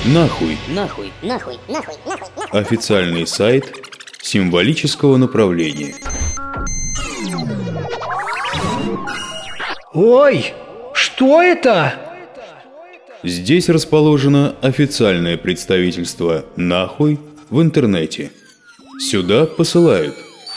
Нахуй. Нахуй. Официальный сайт символического направления. Ой, что это? Здесь расположено официальное представительство «Нахуй» в интернете. Сюда посылают.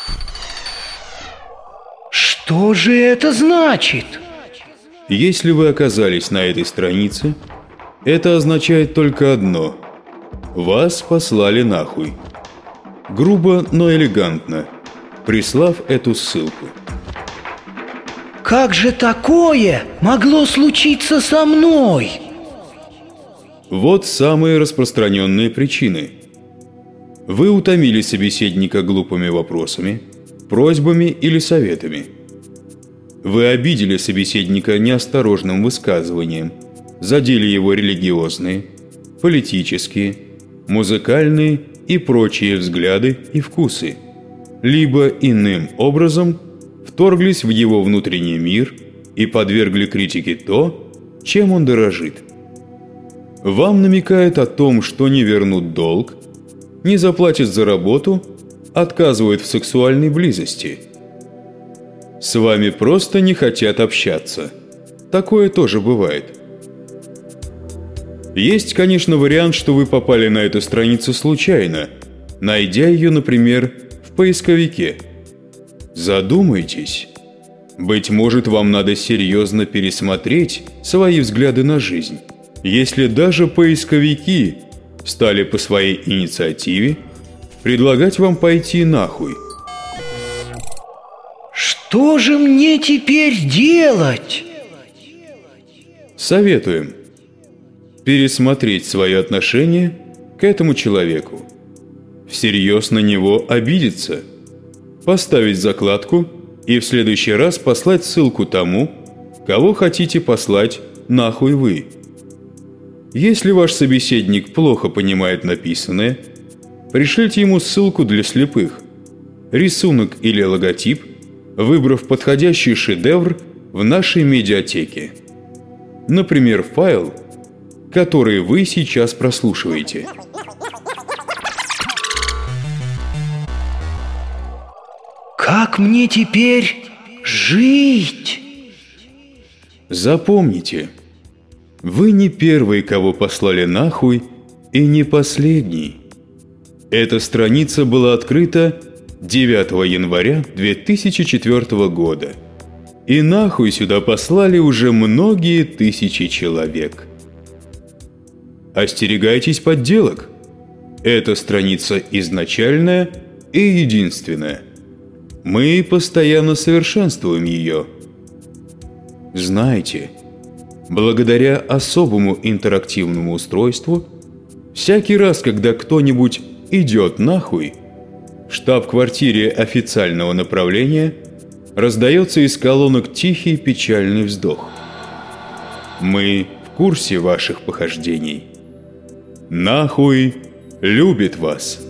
Что же это значит? Если вы оказались на этой странице, это означает только одно: вас послали нахуй. Грубо, но элегантно, прислав эту ссылку. Как же такое могло случиться со мной? Вот самые распространенные причины. Вы утомили собеседника глупыми вопросами, просьбами или советами. Вы обидели собеседника неосторожным высказыванием, задели его религиозные, политические, музыкальные и прочие взгляды и вкусы, либо иным образом вторглись в его внутренний мир и подвергли критике то, чем он дорожит. Вам намекают о том, что не вернут долг, не заплатят за работу, отказывают в сексуальной близости. С вами просто не хотят общаться. Такое тоже бывает. Есть, конечно, вариант, что вы попали на эту страницу случайно, найдя ее, например, в поисковике. Задумайтесь. Быть может, вам надо серьезно пересмотреть свои взгляды на жизнь. Если даже поисковики стали по своей инициативе предлагать вам пойти нахуй. Что же мне теперь делать? Советуем пересмотреть свое отношение к этому человеку, всерьез на него обидеться, поставить закладку и в следующий раз послать ссылку тому, кого хотите послать нахуй вы. Если ваш собеседник плохо понимает написанное, пришлите ему ссылку для слепых, рисунок или логотип, выбрав подходящий шедевр в нашей медиатеке. Например, файл, который вы сейчас прослушиваете. Как мне теперь жить? Запомните, вы не первый, кого послали нахуй, и не последний. Эта страница была открыта 9 января 2004 года. И нахуй сюда послали уже многие тысячи человек. Остерегайтесь подделок. Эта страница изначальная и единственная. Мы постоянно совершенствуем ее. Знайте, благодаря особому интерактивному устройству, всякий раз, когда кто-нибудь идет нахуй, в штаб-квартире официального направления раздается из колонок тихий печальный вздох. Мы в курсе ваших похождений. Нахуй любит вас.